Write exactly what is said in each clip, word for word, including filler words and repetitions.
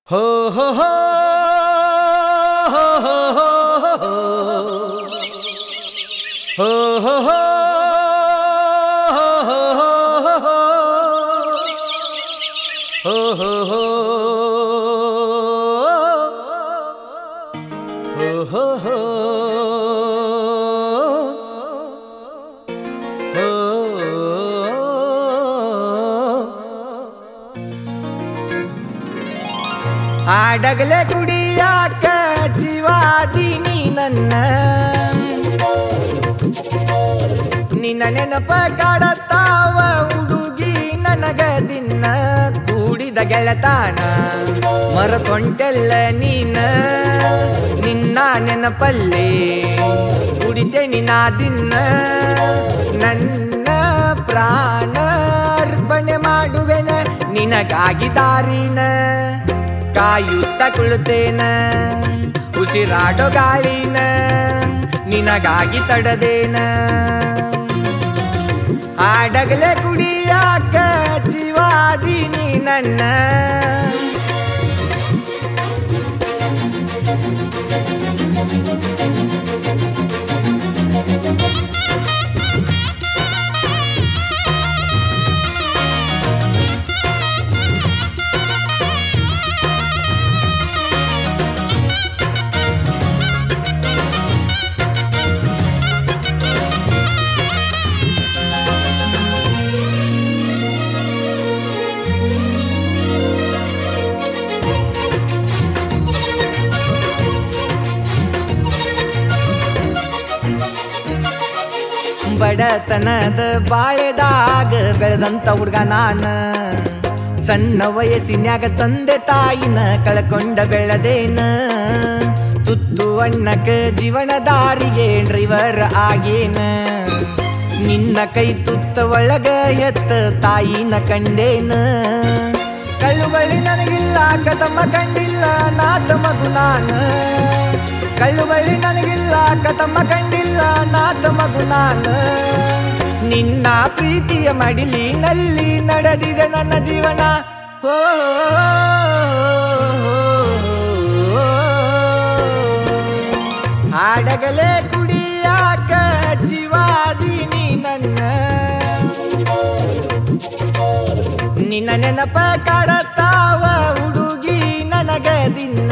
ಹೋ ಹೋ ಹೋ ಹೋ ಹೋ ಹೋ ಹೋ ಹೋ ಹೋ ಆಡಗಲೆ ಕುಡಿಯಾಕ ಜೀವಾದೀನಿ ನನ್ನ ನಿನ್ನ ನೆನಪ ಕಾಡತಾವ ಹುಡುಗಿ ನನಗ ದಿನ ಕೂಡಿದ ಗೆಳತಾನ ಮರಕೊಂಟೆಲ್ಲ ನೀನ ನಿನ್ನ ನೆನಪಲ್ಲೇ ಕುಡಿತೇನಿ ನಾ ದಿನ ನನ್ನ ಪ್ರಾಣ ಅರ್ಪಣೆ ಮಾಡುವೆನ ನಿನಗಾಗಿ ದಾರಿನ ಕಾಯುತ್ತ ಕುಳಿತೇನ ಉಸಿರಾಡೋ ಗಾಳಿನ ನಿನಗಾಗಿ ತಡದೇನ ಆಡಗಲೆ ಕುಡಿಯಾಕ ಜೀವಾದೀನಿ ನನ್ನ ಬಡತನದ ಬಾಳೆದಾಗ ಬೆಳೆದಂತ ಹುಡುಗ ನಾನ ಸಣ್ಣ ವಯಸ್ಸಿನ್ಯಾಗ ತಂದೆ ತಾಯಿನ ಕಳ್ಕೊಂಡ ಬೆಳೆದೇನ ತುತ್ತು ಅಣ್ಣಕ ಜೀವನ ದಾರಿಗೆ ಡ್ರೈವರ್ ಆಗೇನ ನಿನ್ನ ಕೈ ತುತ್ತ ಒಳಗ ಎತ್ತ ತಾಯಿನ ಕಂಡೇನ ಕಳ್ಳುಬಳಿ ನನಗಿಲ್ಲ ಕತಮ್ಮ ಕಂಡಿಲ್ಲ ನಾತ ಮಗು ನಾನ ಕಳ್ಳುಬಳಿ ನನಗಿಲ್ಲ ಕತಮ್ಮ ಕಂಡಿಲ್ಲ ನಾತ ಮಗು ನಾನು ನಿನ್ನ ಪ್ರೀತಿಯ ಮಡಿಲಿನಲ್ಲಿ ನಡೆದಿದೆ ನನ್ನ ಜೀವನ ಹೋ ಹಾಡಗಲೆ ಕುಡಿಯಾಕ ಜೀವಾದೀನಿ ನನ್ನ ನಿನ್ನ ನೆನಪ ಕಾಡತಾವ ಹುಡುಗಿ ನನಗ ದಿನ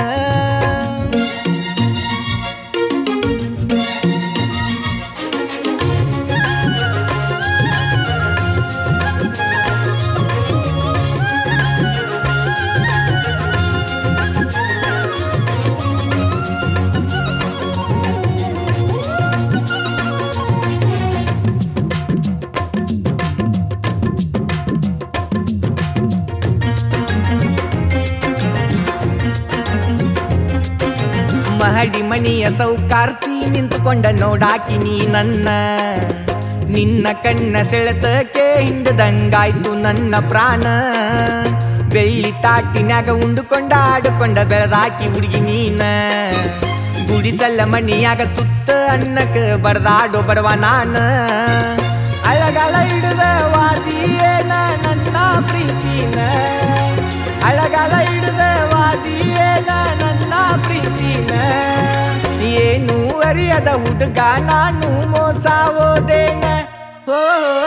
ಮಹಡಿ ಮಣಿಯ ಸೌಕಾರ್ತಿ ನಿಂತುಕೊಂಡ ನೋಡಾಕಿ ನೀ ನನ್ನ ನಿನ್ನ ಕಣ್ಣ ಸೆಳೆತಕ್ಕೆ ಹಿಂಡದಂಗಾಯ್ತು ನನ್ನ ಪ್ರಾಣ ಬೆಳ್ಳಿ ತಾಟಿನ್ಯಾಗ ಉಂಡುಕೊಂಡ ಆಡುಕೊಂಡ ಬೆಳೆದಾಕಿ ಹುಡುಗಿ ನೀನ ಗುಡಿಸಲ್ಲ ಮಣಿಯಾಗ ತುತ್ತ ಅನ್ನಕ್ಕೆ ಬಡದಾಡೋ ಬಡವ ನಾನ ಅಳಗಾಲ ಹಿಡಿದ ವಾದಿಯೇನ ನನ್ನ ಪ್ರೀತಿನ ಅಳಗಾಲ ಹಿಡಿದ ವಾದಿಯೇನ ನನ್ನ ಪ್ರೀತಿನ ಏನು ಅರಿಯದ ಹುಡುಗ ನಾನು ಮೋಸ ಹೋದೇನ ಹೋ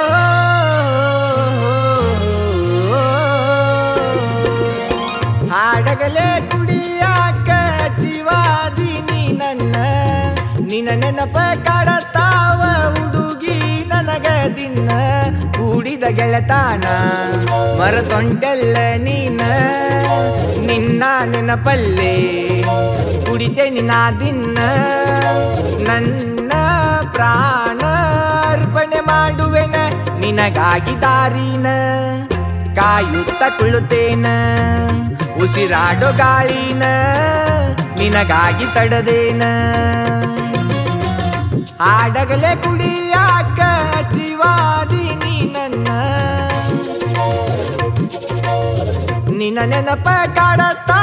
ಹಾಡಗಲೆ ಕುಡಿಯಾಕ ಜೀವಾದೀನಿ ನನ್ನ ನಿನ್ನ ನೆನಪ ಕಾಡತಾವ ಹುಡುಗಿ ನನಗ ದಿನ ಕೂಡಿದ ಗೆಳತಾನ ಮರತೊಂಟೆಲ್ಲ ನೀನ ನಿನ್ನ ನೆನಪಲ್ಲೇ ಕುಡಿತೇನಿ ನಾ ದಿನ ನನ್ನ ಪ್ರಾಣ ಅರ್ಪಣೆ ಮಾಡುವೆನ ನಿನಗಾಗಿ ದಾರಿನ ಕಾಯುತ್ತ ಕುಳಿತೇನ ಉಸಿರಾಡೋ ಗಾಳಿನ ನಿನಗಾಗಿ ತಡದೇನ ಆಡಗಲೆ ಕುಡಿಯಾಕ ಜೀವಾದೀನಿ ನನ್ನ ನಿನ್ನ ನೆನಪ ಕಾಡತ್ತ